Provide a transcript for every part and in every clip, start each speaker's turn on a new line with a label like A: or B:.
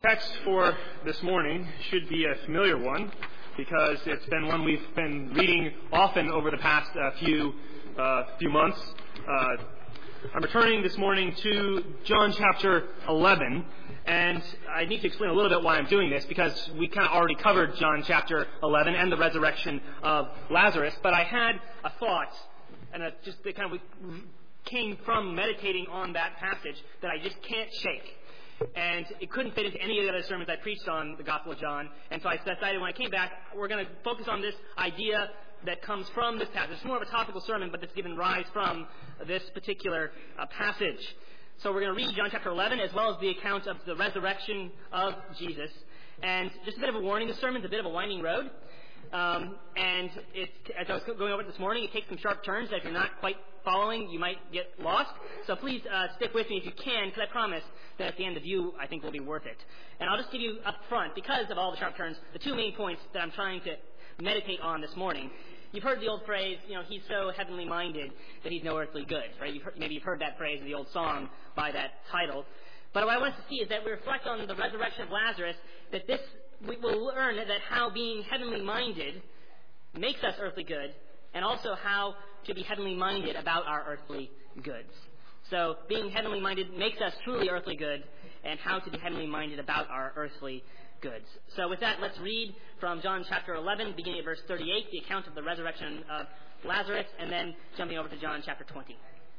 A: text for this morning should be a familiar one because it's been one we've been reading often over the past few months. I'm returning this morning to John chapter 11, and I need to explain a little bit why I'm doing this because we kind of already covered John chapter 11 and the resurrection of Lazarus, but I had a thought, and it came from meditating on that passage that I just can't shake. And it couldn't fit into any of the other sermons I preached on the Gospel of John. And so I decided when I came back, we're going to focus on this idea that comes from this passage. It's more of a topical sermon, but it's given rise from this particular passage. So we're going to read John chapter 11 as well as the account of the resurrection of Jesus. And just a bit of a warning, this sermon's a bit of a winding road. And as I was going over it this morning, it takes some sharp turns that if you're not quite following, you might get lost. So please stick with me if you can, because I promise that at the end the view, I think, will be worth it. And I'll just give you up front, because of all the sharp turns, the two main points that I'm trying to meditate on this morning. You've heard the old phrase, he's so heavenly minded that he's no earthly good, right? Maybe you've heard that phrase in the old song by that title. But what I want us to see is that we reflect on the resurrection of Lazarus, that we will learn that how being heavenly minded makes us earthly good, and also how to be heavenly minded about our earthly goods. So being heavenly minded makes us truly earthly good, and how to be heavenly minded about our earthly goods. So with that, let's read from John chapter 11, beginning at verse 38, the account of the resurrection of Lazarus, and then jumping over to John chapter 20.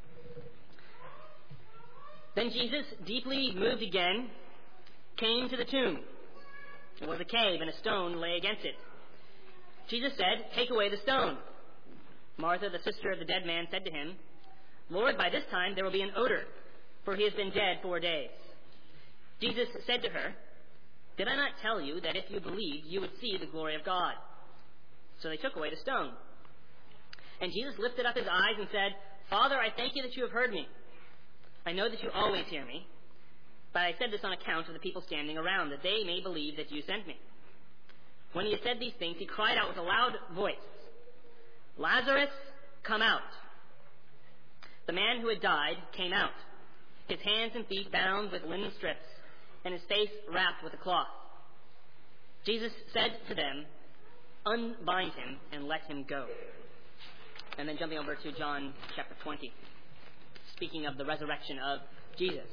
A: Then Jesus, deeply moved again, came to the tomb. It was a cave, and a stone lay against it. Jesus said, "Take away the stone." Martha, the sister of the dead man, said to him, "Lord, by this time there will be an odor, for he has been dead 4 days." Jesus said to her, "Did I not tell you that if you believed, you would see the glory of God?" So they took away the stone. And Jesus lifted up his eyes and said, "Father, I thank you that you have heard me. I know that you always hear me, but I said this on account of the people standing around, that they may believe that you sent me." When he had said these things, he cried out with a loud voice, "Lazarus, come out." The man who had died came out, his hands and feet bound with linen strips, and his face wrapped with a cloth. Jesus said to them, "Unbind him and let him go." And then jumping over to John chapter 20, speaking of the resurrection of Jesus.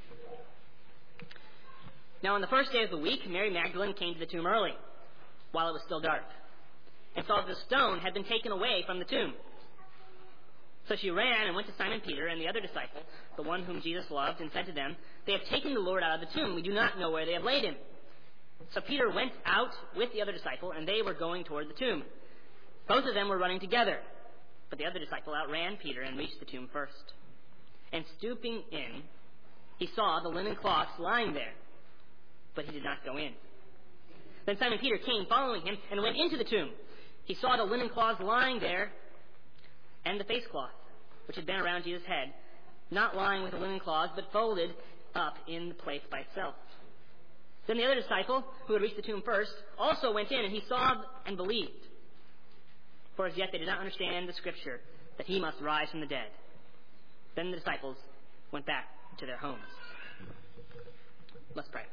A: Now on the first day of the week, Mary Magdalene came to the tomb early, while it was still dark, and saw that the stone had been taken away from the tomb. So she ran and went to Simon Peter and the other disciple, the one whom Jesus loved, and said to them, "They have taken the Lord out of the tomb. We do not know where they have laid him." So Peter went out with the other disciple, and they were going toward the tomb. Both of them were running together, but the other disciple outran Peter and reached the tomb first. And stooping in, he saw the linen cloths lying there, but he did not go in. Then Simon Peter came following him and went into the tomb. He saw the linen cloths lying there, and the face cloth, which had been around Jesus' head, not lying with the linen cloths, but folded up in the place by itself. Then the other disciple, who had reached the tomb first, also went in, and he saw and believed. For as yet they did not understand the scripture, that he must rise from the dead. Then the disciples went back to their homes. Let's pray.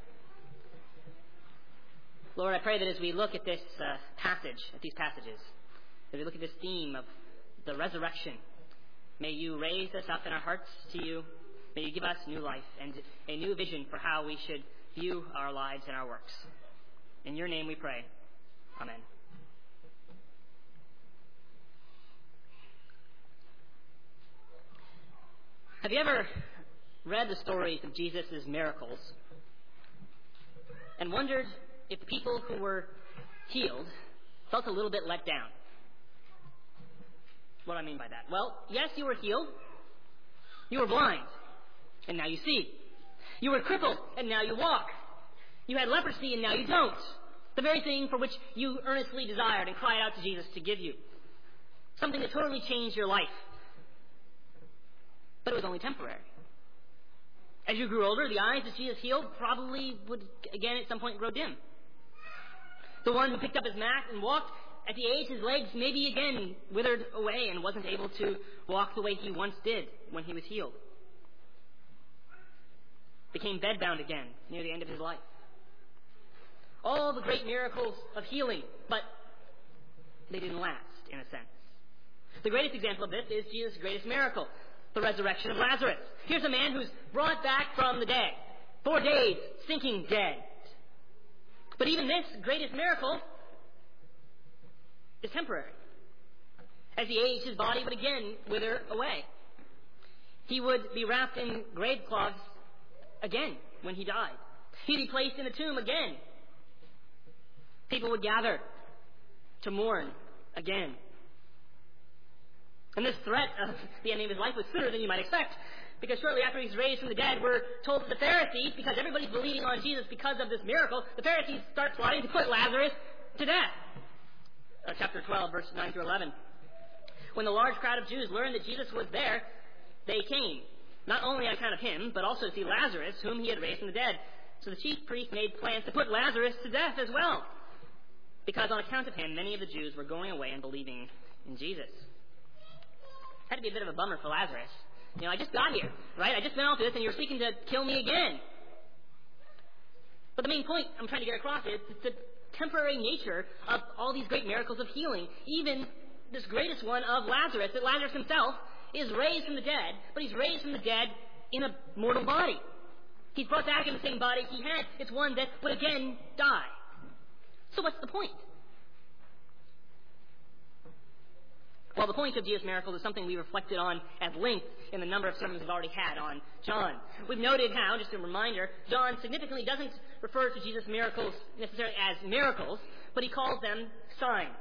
A: Lord, I pray that as we look at this these passages, as we look at this theme of the resurrection, may you raise us up in our hearts to you. May you give us new life and a new vision for how we should view our lives and our works. In your name we pray. Amen. Have you ever read the stories of Jesus' miracles and wondered if the people who were healed felt a little bit let down? What do I mean by that? Well, yes, you were healed. You were blind, and now you see. You were crippled, and now you walk. You had leprosy, and now you don't. The very thing for which you earnestly desired and cried out to Jesus to give you. Something that totally changed your life. But it was only temporary. As you grew older, the eyes that Jesus healed probably would again at some point grow dim. The one who picked up his mat and walked, at the age his legs maybe again withered away and wasn't able to walk the way he once did when he was healed. Became bedbound again near the end of his life.
B: All the great miracles of healing, but they didn't last, in a sense. The greatest example of this is Jesus' greatest miracle, the resurrection of Lazarus. Here's a man who's brought back from the dead, 4 days, sinking dead. But even this greatest miracle is temporary. As he aged, his body would again wither away. He would be wrapped in grave cloths again when he died. He'd be placed in a tomb again. People would gather to mourn again. And this threat of the ending of his life was sooner than you might expect, because shortly after he's raised from the dead, we're told that the Pharisees, because everybody's believing on Jesus because of this miracle, the Pharisees start plotting to put Lazarus to death. Chapter 12, verse 9 through 11. When the large crowd of Jews learned that Jesus was there, they came, not only on account of him, but also to see Lazarus, whom he had raised from the dead. So the chief priests made plans to put Lazarus to death as well, because on account of him, many of the Jews were going away and believing in Jesus. Had to be a bit of a bummer for Lazarus. I just got here, right? I just went off this, and you're seeking to kill me again. But the main point I'm trying to get across is the temporary nature of all these great miracles of healing. Even this greatest one of Lazarus, that Lazarus himself is raised from the dead, but he's raised from the dead in a mortal body. He's brought back in the same body he had. It's one that would again die. So what's the point? Well, the point of Jesus' miracles is something we reflected on at length in the number of sermons we've already had on John. We've noted how, just a reminder, John significantly doesn't refer to Jesus' miracles necessarily as miracles, but he calls them signs.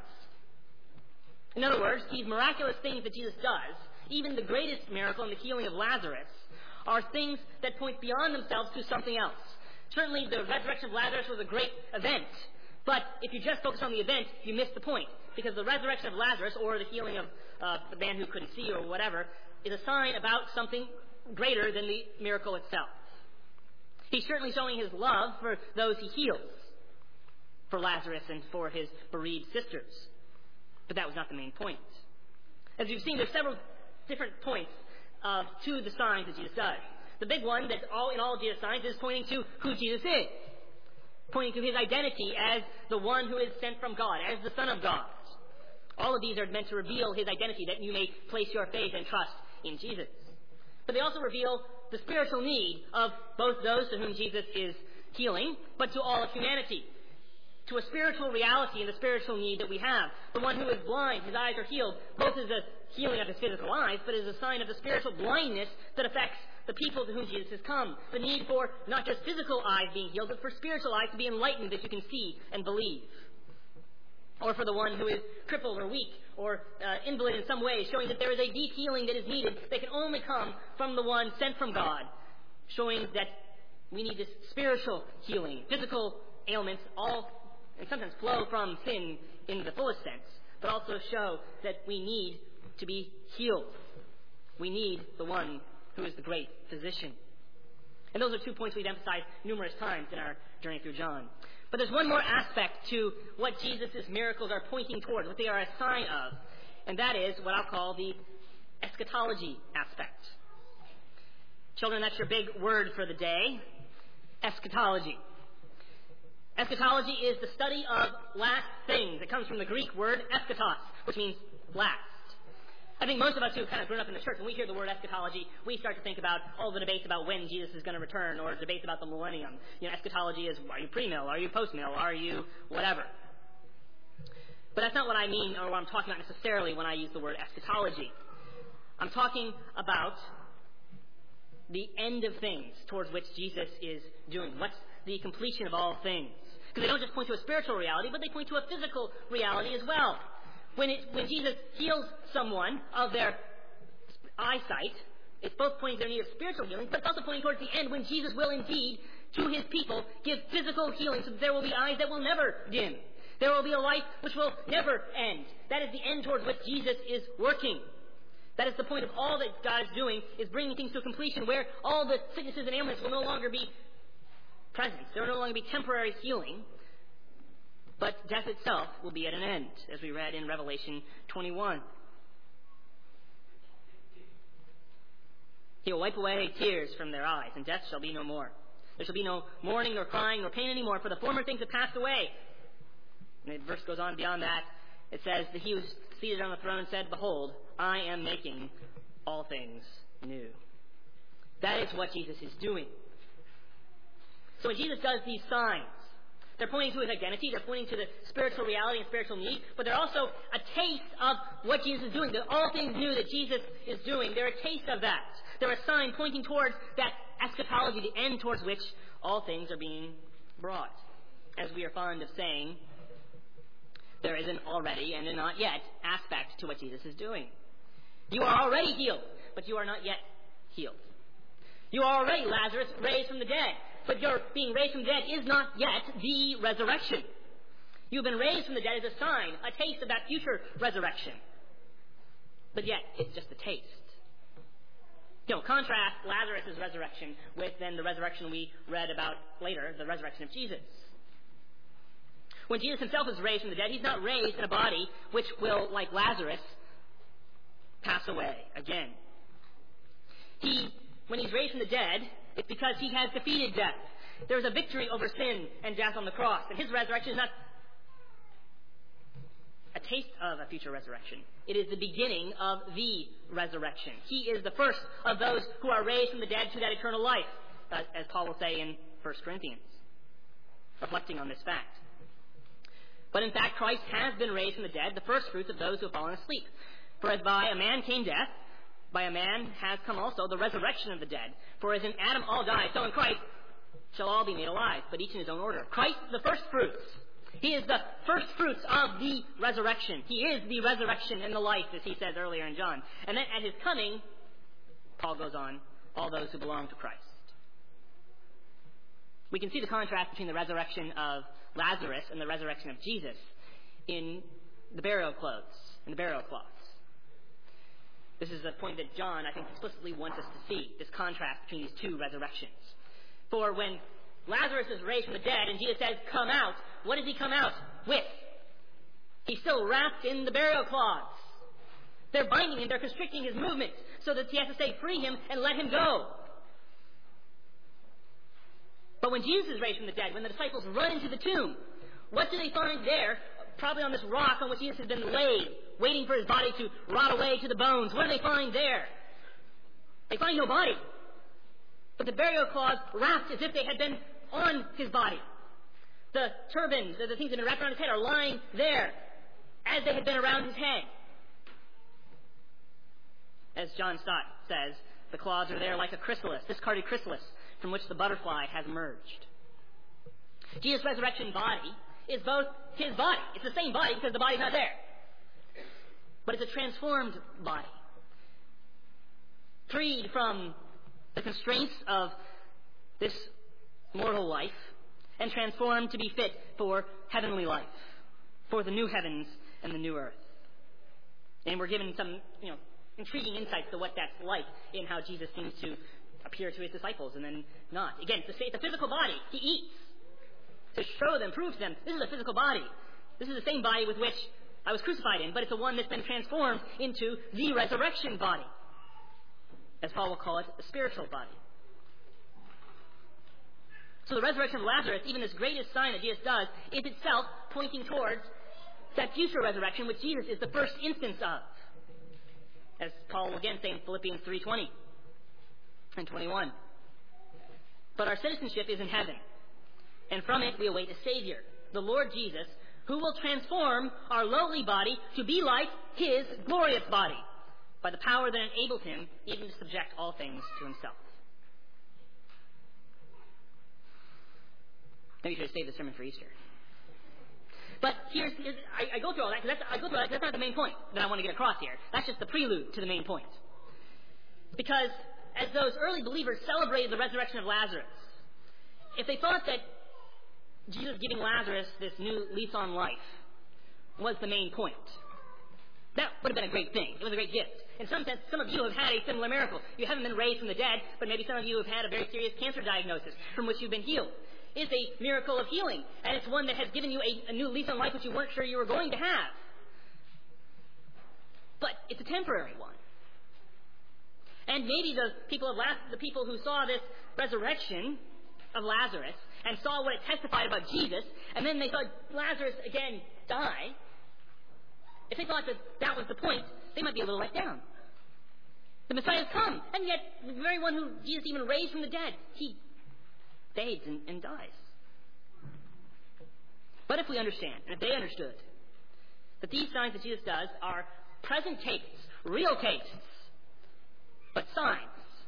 B: In other words, these miraculous things that Jesus does, even the greatest miracle in the healing of Lazarus, are things that point beyond themselves to something else. Certainly, the resurrection of Lazarus was a great event, but if you just focus on the event, you miss the point. Because the resurrection of Lazarus, or the healing of the man who couldn't see or whatever, is a sign about something greater than the miracle itself. He's certainly showing his love for those he heals, for Lazarus and for his bereaved sisters. But that was not the main point. As you've seen, there's several different points to the signs that Jesus does. The big one that in all of Jesus' signs is pointing to who Jesus is, pointing to his identity as the one who is sent from God, as the Son of God. All of these are meant to reveal his identity, that you may place your faith and trust in Jesus. But they also reveal the spiritual need of both those to whom Jesus is healing, but to all of humanity, to a spiritual reality and the spiritual need that we have. The one who is blind, his eyes are healed, both as a healing of his physical eyes, but as a sign of the spiritual blindness that affects the people to whom Jesus has come. The need for not just physical eyes being healed, but for spiritual eyes to be enlightened that you can see and believe. Or for the one who is crippled or weak or invalid in some way, showing that there is a deep healing that is needed that can only come from the one sent from God, showing that we need this spiritual healing. Physical ailments all, and sometimes flow from sin in the fullest sense, but also show that we need to be healed. We need the one who is the great physician. And those are 2 points we've emphasized numerous times in our journey through John. But there's one more aspect to what Jesus' miracles are pointing towards, what they are a sign of, and that is what I'll call the eschatology aspect. Children, that's your big word for the day, eschatology. Eschatology is the study of last things. It comes from the Greek word eschatos, which means last. I think most of us who have kind of grown up in the church, when we hear the word eschatology, we start to think about all the debates about when Jesus is going to return, or debates about the millennium. Eschatology is, are you pre-mill? Are you post-mill? Are you whatever? But that's not what I mean, or what I'm talking about necessarily when I use the word eschatology. I'm talking about the end of things towards which Jesus is doing. What's the completion of all things? Because they don't just point to a spiritual reality, but they point to a physical reality as well. When Jesus heals someone of their eyesight, it's both pointing to their need of spiritual healing, but it's also pointing towards the end when Jesus will indeed, to his people, give physical healing so that there will be eyes that will never dim. There will be a life which will never end. That is the end towards which Jesus is working. That is the point of all that God is doing, is bringing things to a completion where all the sicknesses and ailments will no longer be present. There will no longer be temporary healing. But death itself will be at an end, as we read in Revelation 21. He will wipe away tears from their eyes, and death shall be no more. There shall be no mourning, nor crying, nor pain anymore, for the former things have passed away. And the verse goes on beyond that. It says that he was seated on the throne said, Behold, I am making all things new. That is what Jesus is doing. So when Jesus does these signs, they're pointing to his identity, they're pointing to the spiritual reality and spiritual need, but they're also a taste of what Jesus is doing. They're all things new that Jesus is doing. They're a taste of that. They're a sign pointing towards that eschatology, the end towards which all things are being brought. As we are fond of saying, there is an already and a not yet aspect to what Jesus is doing. You are already healed, but you are not yet healed. You are already, Lazarus, raised from the dead, but your being raised from the dead is not yet the resurrection. You've been raised from the dead as a sign, a taste of that future resurrection. But yet, it's just a taste. Contrast Lazarus' resurrection with then the resurrection we read about later, the resurrection of Jesus. When Jesus himself is raised from the dead, he's not raised in a body which will, like Lazarus, pass away again. When he's raised from the dead, it's because he has defeated death. There's a victory over sin and death on the cross, and his resurrection is not a taste of a future resurrection. It is the beginning of the resurrection. He is the first of those who are raised from the dead to that eternal life, as Paul will say in 1 Corinthians, reflecting on this fact. But in fact, Christ has been raised from the dead, the first fruits of those who have fallen asleep. For as by a man came death, by a man has come also the resurrection of the dead. For as in Adam all die, so in Christ shall all be made alive, but each in his own order. Christ is the first fruits. He is the first fruits of the resurrection. He is the resurrection and the life, as he says earlier in John. And then at his coming, Paul goes on, all those who belong to Christ. We can see the contrast between the resurrection of Lazarus and the resurrection of Jesus in the burial clothes, in the burial cloths. This is a point that John, I think, explicitly wants us to see, this contrast between these two resurrections. For when Lazarus is raised from the dead and Jesus says, come out, what does he come out with? He's still wrapped in the burial cloths. They're binding him, they're constricting his movement, so that he has to say, free him and let him go. But when Jesus is raised from the dead, when the disciples run into the tomb, what do they find there? Probably on this rock on which Jesus has been laid, waiting for his body to rot away to the bones. What do they find there? They find no body. But the burial cloths wrapped as if they had been on his body. The turbans, the things that had been wrapped around his head, are lying there as they had been around his head. As John Stott says, the cloths are there like a chrysalis, discarded chrysalis, from which the butterfly has emerged. Jesus' resurrection body is both his body. It's the same body because the body's not there. But it's a transformed body. Freed from the constraints of this mortal life and transformed to be fit for heavenly life, for the new heavens and the new earth. And we're given some, intriguing insights to what that's like in how Jesus seems to appear to his disciples and then not. Again, to say it's a physical body. He eats. To show them, prove to them, this is a physical body. This is the same body with which I was crucified in, but it's the one that's been transformed into the resurrection body. As Paul will call it, the spiritual body. So the resurrection of Lazarus, even this greatest sign that Jesus does, is itself pointing towards that future resurrection which Jesus is the first instance of. As Paul will again say in Philippians 3:20 and 21. But our citizenship is in heaven, and from it we await a Savior, the Lord Jesus, who will transform our lowly body to be like his glorious body, by the power that enables him even to subject all things to himself. Maybe I should have saved the sermon for Easter. But I go through all that because that's not the main point that I want to get across here. That's just the prelude to the main point. Because as those early believers celebrated the resurrection of Lazarus, if they thought that Jesus giving Lazarus this new lease on life was the main point, that would have been a great thing. It was a great gift. In some sense, some of you have had a similar miracle. You haven't been raised from the dead, but maybe some of you have had a very serious cancer diagnosis from which you've been healed. It's a miracle of healing, and it's one that has given you a new lease on life which you weren't sure you were going to have. But it's a temporary one. And maybe the people who saw this resurrection of Lazarus and saw what it testified about Jesus, and then they saw Lazarus again die, if they thought that that was the point, they might be a little let down. The Messiah has come, and yet the very one who Jesus even raised from the dead, he fades and dies. But if we understand, and if they understood, that these signs that Jesus does are present tastes, real tastes, but signs,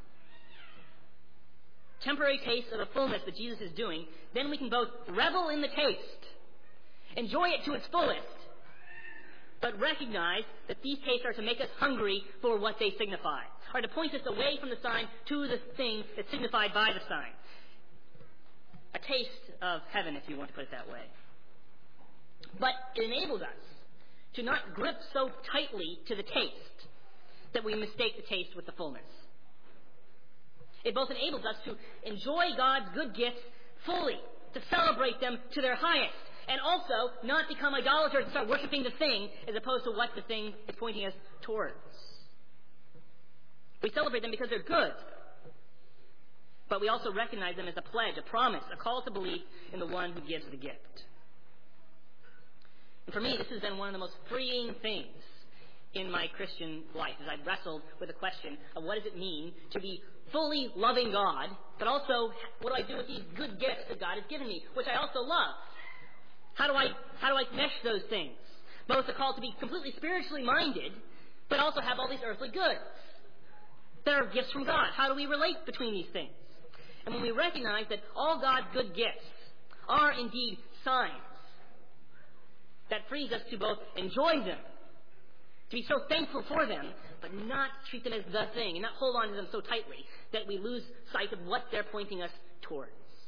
B: temporary tastes of the fullness that Jesus is doing, then we can both revel in the taste, enjoy it to its fullest, but recognize that these tastes are to make us hungry for what they signify, are to point us away from the sign to the thing that's signified by the sign. A taste of heaven, if you want to put it that way. But it enables us to not grip so tightly to the taste that we mistake the taste with the fullness. It both enables us to enjoy God's good gifts fully, to celebrate them to their highest, and also not become idolaters and start worshiping the thing as opposed to what the thing is pointing us towards. We celebrate them because they're good, but we also recognize them as a pledge, a promise, a call to believe in the one who gives the gift. And for me, this has been one of the most freeing things in my Christian life as I've wrestled with the question of what does it mean to be fully loving God, but also what do I do with these good gifts that God has given me, which I also love? How do I mesh those things? Both the call to be completely spiritually minded, but also have all these earthly goods. They're gifts from God. How do we relate between these things? And when we recognize that all God's good gifts are indeed signs, that frees us to both enjoy them, to be so thankful for them, but not treat them as the thing, and not hold on to them so tightly that we lose sight of what they're pointing us towards.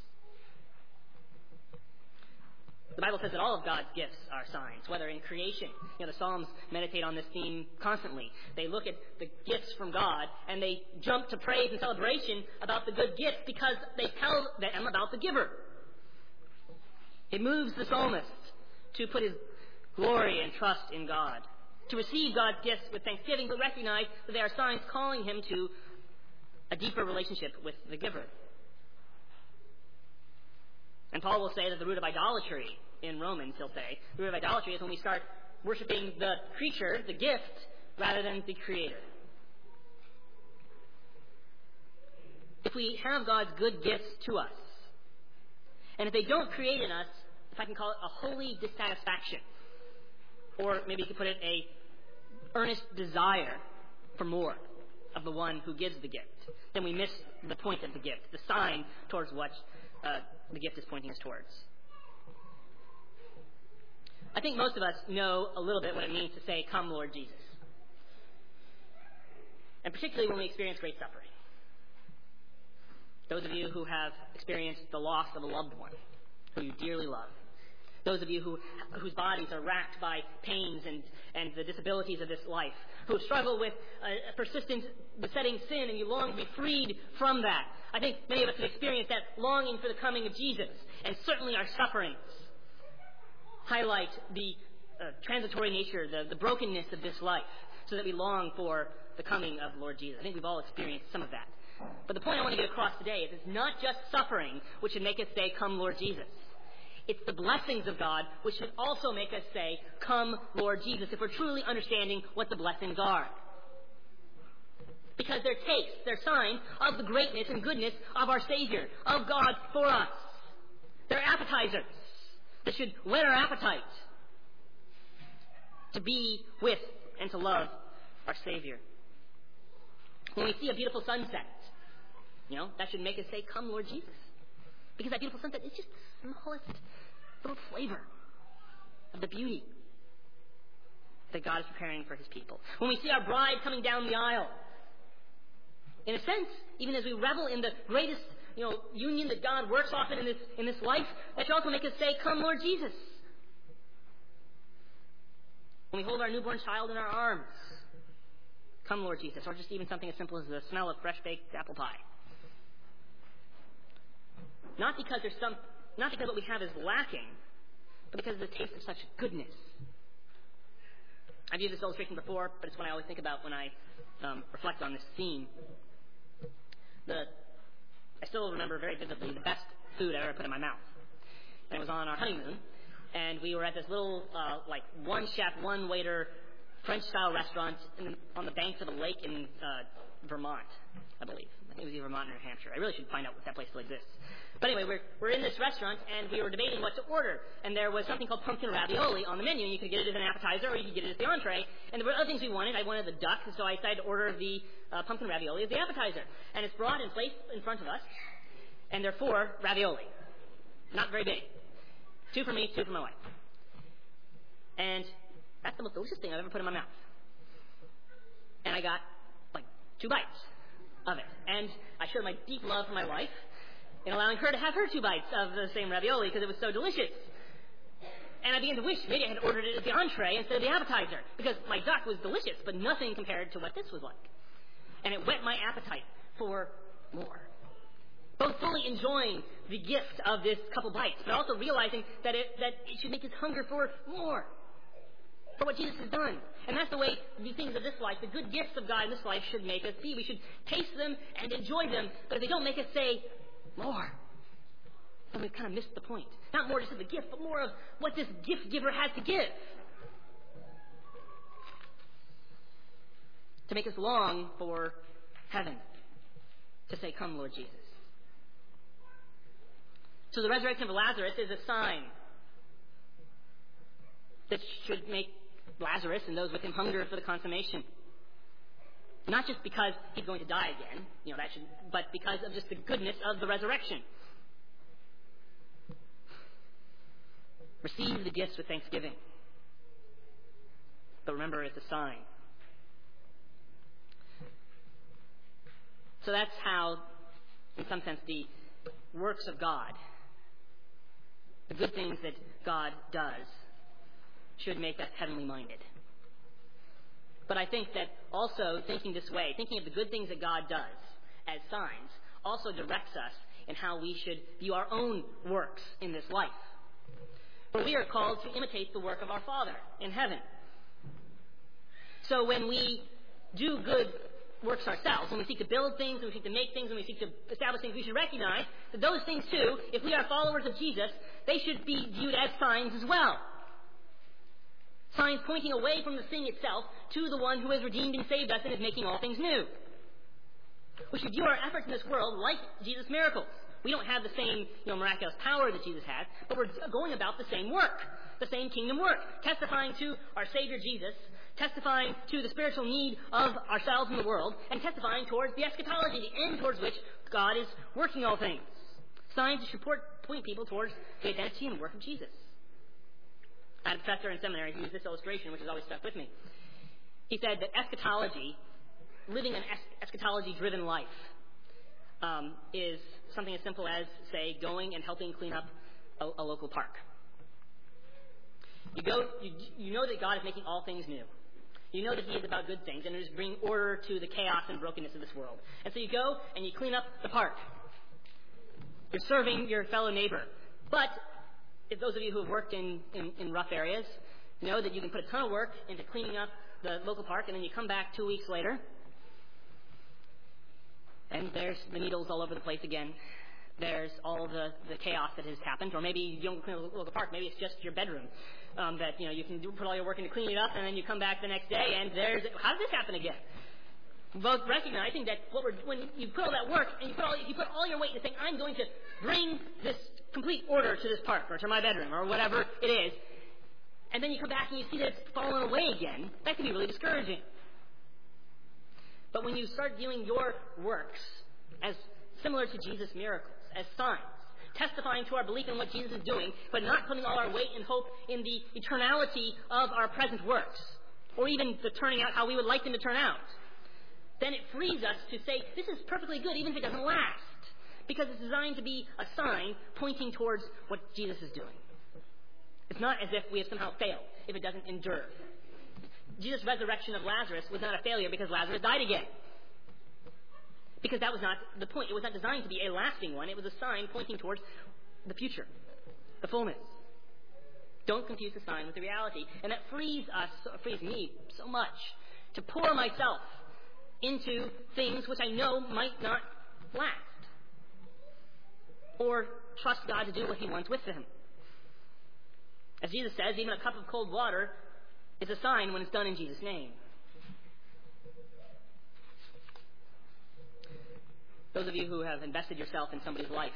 B: The Bible says that all of God's gifts are signs, whether in creation. The Psalms meditate on this theme constantly. They look at the gifts from God, and they jump to praise and celebration about the good gifts because they tell them about the giver. It moves the psalmist to put his glory and trust in God, to receive God's gifts with thanksgiving, but recognize that they are signs calling him to a deeper relationship with the giver. And Paul will say that the root of idolatry in Romans, he'll say, the root of idolatry is when we start worshiping the creature, the gift, rather than the creator. If we have God's good gifts to us, and if they don't create in us, if I can call it a holy dissatisfaction, or maybe you could put it a earnest desire for more of the one who gives the gift, then we miss the point of the gift, the sign towards what the gift is pointing us towards. I think most of us know a little bit what it means to say, "Come, Lord Jesus." And particularly when we experience great suffering. Those of you who have experienced the loss of a loved one who you dearly love. Those of you whose bodies are racked by pains and the disabilities of this life, who struggle with a persistent besetting sin and you long to be freed from that. I think many of us have experienced that longing for the coming of Jesus, and certainly our sufferings highlight the transitory nature, the brokenness of this life, so that we long for the coming of Lord Jesus. I think we've all experienced some of that. But the point I want to get across today is it's not just suffering which should make us say, "Come, Lord Jesus." It's the blessings of God which should also make us say, "Come, Lord Jesus," if we're truly understanding what the blessings are. Because they're tastes, they're signs of the greatness and goodness of our Savior, of God for us. They're appetizers that should whet our appetite to be with and to love our Savior. When we see a beautiful sunset, that should make us say, "Come, Lord Jesus." Because that beautiful sunset is just the smallest little flavor of the beauty that God is preparing for his people. When we see our bride coming down the aisle, in a sense, even as we revel in the greatest, union that God works often in this life, that should also make us say, "Come, Lord Jesus." When we hold our newborn child in our arms, "Come, Lord Jesus," or just even something as simple as the smell of fresh baked apple pie. Not because what we have is lacking, but because of the taste of such goodness. I've used this illustration before, but it's one I always think about when I reflect on this theme. I still remember very vividly the best food I've ever put in my mouth. And it was on our honeymoon, and we were at this little, one chef, one waiter, French-style restaurant on the banks of a lake in Vermont, I believe. I think it was either Vermont or New Hampshire. I really should find out if that place still exists. But anyway, we're in this restaurant, and we were debating what to order. And there was something called pumpkin ravioli on the menu, and you could get it as an appetizer or you could get it as the entree. And there were other things we wanted. I wanted the duck, so I decided to order the pumpkin ravioli as the appetizer. And it's brought and placed in front of us, and there are 4 ravioli. Not very big. 2 for me, 2 for my wife. And that's the most delicious thing I've ever put in my mouth. And I got, 2 bites of it. And I showed my deep love for my wife in allowing her to have her 2 bites of the same ravioli because it was so delicious. And I began to wish maybe I had ordered it as the entree instead of the appetizer, because my duck was delicious, but nothing compared to what this was like. And it whet my appetite for more. Both fully enjoying the gift of this couple bites, but also realizing that it should make us hunger for more, for what Jesus has done. And that's the way the things of this life, the good gifts of God in this life, should make us be. We should taste them and enjoy them, but if they don't make us say, more, then we've kind of missed the point. Not more just of the gift, but more of what this gift giver has to give. To make us long for heaven. To say, come, Lord Jesus. So the resurrection of Lazarus is a sign that should make Lazarus and those with him hunger for the consummation. Not just because he's going to die again, but because of just the goodness of the resurrection. Receive the gifts with thanksgiving. But remember, it's a sign. So that's how, in some sense, the works of God, the good things that God does, should make us heavenly minded. But I think that also thinking this way, thinking of the good things that God does as signs, also directs us in how we should view our own works in this life. For we are called to imitate the work of our Father in heaven. So when we do good works ourselves, when we seek to build things, when we seek to make things, when we seek to establish things, we should recognize that those things too, if we are followers of Jesus, they should be viewed as signs as well. Signs pointing away from the thing itself to the one who has redeemed and saved us and is making all things new. We should view our efforts in this world like Jesus' miracles. We don't have the same, miraculous power that Jesus has, but we're going about the same work, the same kingdom work, testifying to our Savior Jesus, testifying to the spiritual need of ourselves and the world, and testifying towards the eschatology, the end towards which God is working all things. Signs should point people towards the identity and work of Jesus. I had a professor in seminary who used this illustration, which has always stuck with me. He said that eschatology, living an eschatology-driven life, is something as simple as, say, going and helping clean up a local park. You know that God is making all things new. You know that He is about good things and is bringing order to the chaos and brokenness of this world. And so you go and you clean up the park. You're serving your fellow neighbor. But if those of you who have worked in rough areas know that you can put a ton of work into cleaning up the local park, and then you come back 2 weeks later, and there's the needles all over the place again. There's all the chaos that has happened. Or maybe you don't clean the local park. Maybe it's just your bedroom that, you can put all your work into cleaning it up, and then you come back the next day, and how did this happen again? Both recognizing that when you put all that work, and you put all your weight into saying, I'm going to bring this complete order to this park, or to my bedroom, or whatever it is, and then you come back and you see that it's fallen away again, that can be really discouraging. But when you start viewing your works as similar to Jesus' miracles, as signs, testifying to our belief in what Jesus is doing, but not putting all our weight and hope in the eternality of our present works, or even the turning out how we would like them to turn out, then it frees us to say, this is perfectly good, even if it doesn't last, because it's designed to be a sign pointing towards what Jesus is doing. It's not as if we have somehow failed if it doesn't endure. Jesus' resurrection of Lazarus was not a failure because Lazarus died again. Because that was not the point. It was not designed to be a lasting one. It was a sign pointing towards the future, the fullness. Don't confuse the sign with the reality. And that frees me so much to pour myself into things which I know might not last. Or trust God to do what he wants with them. As Jesus says, even a cup of cold water is a sign when it's done in Jesus' name. Those of you who have invested yourself in somebody's life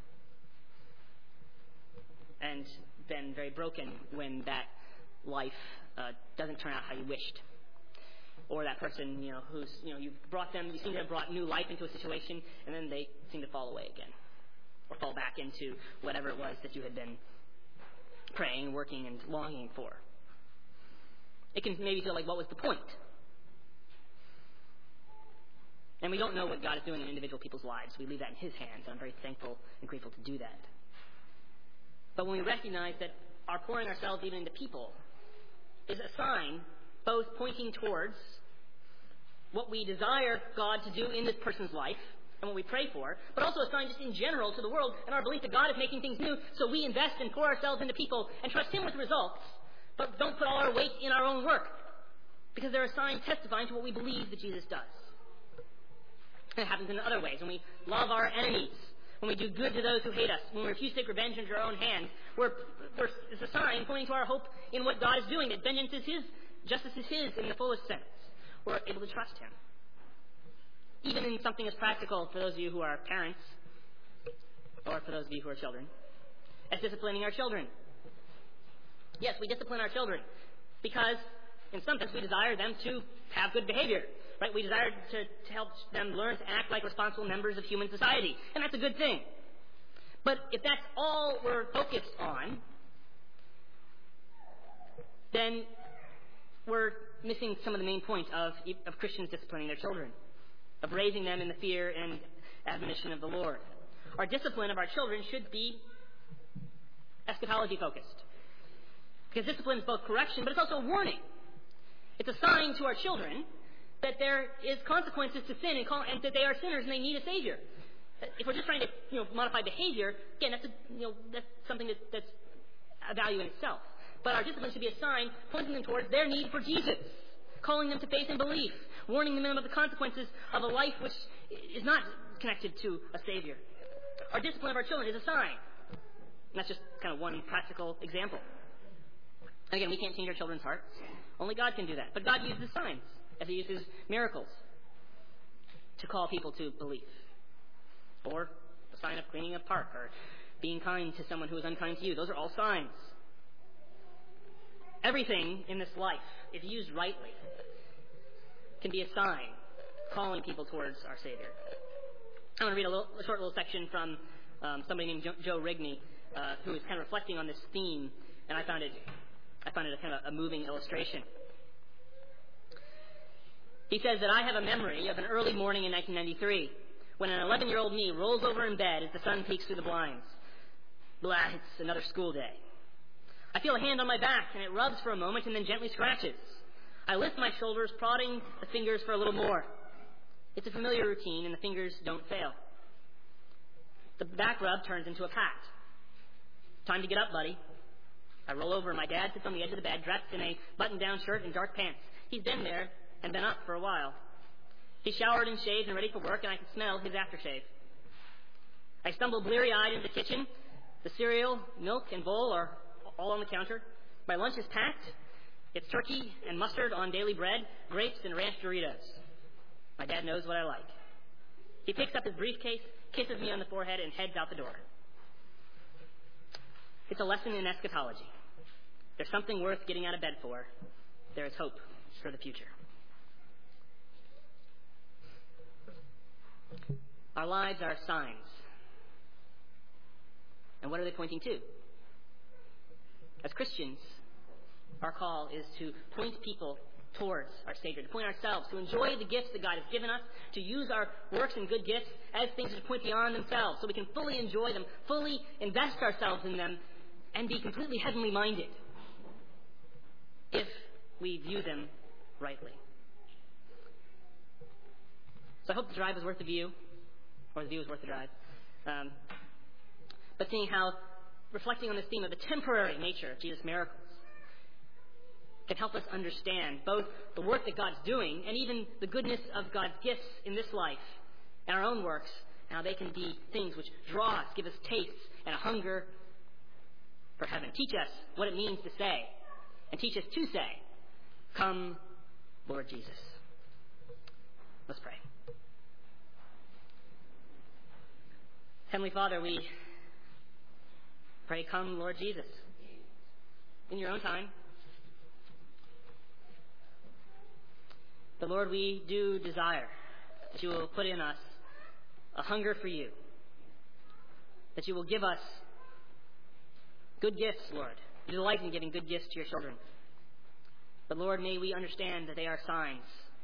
B: and been very broken when that life doesn't turn out how you wished, or that person, who's, you seem to have brought new life into a situation, and then they seem to fall away again, or fall back into whatever it was that you had been praying, working, and longing for. It can maybe feel like, what was the point? And we don't know what God is doing in individual people's lives. We leave that in his hands, and I'm very thankful and grateful to do that. But when we recognize that our pouring ourselves even into people is a sign both pointing towards what we desire God to do in this person's life and what we pray for, but also a sign just in general to the world and our belief that God is making things new, so we invest and pour ourselves into people and trust him with results, but don't put all our weight in our own work, because they're a sign testifying to what we believe that Jesus does. And it happens in other ways. When we love our enemies, when we do good to those who hate us, when we refuse to take revenge into our own hands, it's a sign pointing to our hope in what God is doing, that vengeance is his, justice is his in the fullest sense. We're able to trust him. Even in something as practical for those of you who are parents, or for those of you who are children, as disciplining our children. Yes, we discipline our children because, in some sense, we desire them to have good behavior. Right? We desire to help them learn to act like responsible members of human society. And that's a good thing. But if that's all we're focused on, then we're missing some of the main point of Christians disciplining their children, of raising them in the fear and admonition of the Lord. Our discipline of our children should be eschatology focused. Because discipline is both correction, but it's also a warning. It's a sign to our children that there is consequences to sin and that they are sinners and they need a Savior. If we're just trying to modify behavior, again, that's something that's a value in itself. But our discipline should be a sign pointing them towards their need for Jesus, calling them to faith and belief, warning them of the consequences of a life which is not connected to a Savior. Our discipline of our children is a sign. And that's just kind of one practical example. And again, we can't change our children's hearts. Only God can do that. But God uses signs, as he uses miracles, to call people to belief. Or the sign of cleaning a park, or being kind to someone who is unkind to you. Those are all signs. Everything in this life, if used rightly, can be a sign calling people towards our Savior. I want to read a short little section from somebody named Joe Rigney, who is kind of reflecting on this theme, and I found it a kind of a moving illustration. He says that I have a memory of an early morning in 1993 when an 11-year-old me rolls over in bed as the sun peeks through the blinds. Blah, it's another school day. I feel a hand on my back, and it rubs for a moment and then gently scratches. I lift my shoulders, prodding the fingers for a little more. It's a familiar routine, and the fingers don't fail. The back rub turns into a pat. Time to get up, buddy. I roll over, and my dad sits on the edge of the bed, dressed in a button-down shirt and dark pants. He's been there and been up for a while. He's showered and shaved and ready for work, and I can smell his aftershave. I stumble bleary-eyed into the kitchen. The cereal, milk, and bowl are all on the counter. My lunch is packed. It's turkey and mustard on daily bread, grapes, and ranch Doritos. My dad knows what I like. He picks up his briefcase, kisses me on the forehead, and heads out the door. It's a lesson in eschatology. There's something worth getting out of bed for. There is hope for the future. Our lives are signs. And what are they pointing to? As Christians, our call is to point people towards our Savior, to point ourselves, to enjoy the gifts that God has given us, to use our works and good gifts as things that point beyond themselves, so we can fully enjoy them, fully invest ourselves in them, and be completely heavenly minded if we view them rightly. So I hope the drive was worth the view, or the view was worth the drive. But seeing how reflecting on this theme of the temporary nature of Jesus' miracles can help us understand both the work that God's doing and even the goodness of God's gifts in this life and our own works, and how they can be things which draw us, give us tastes, and a hunger for heaven. Teach us what it means to say, and teach us to say, "Come, Lord Jesus." Let's pray. Heavenly Father, we pray, "Come, Lord Jesus," in your own time. But Lord, we do desire that you will put in us a hunger for you, that you will give us good gifts, Lord. You delight in giving good gifts to your children. But Lord, may we understand that they are signs,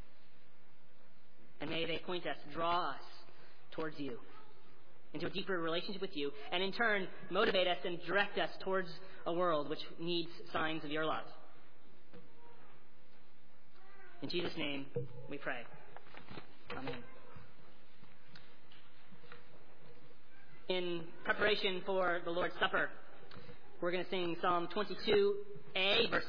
B: and may they point us, draw us towards you, into a deeper relationship with you, and in turn motivate us and direct us towards a world which needs signs of your love. In Jesus' name we pray. Amen. In preparation for the Lord's Supper, we're going to sing Psalm 22a, verse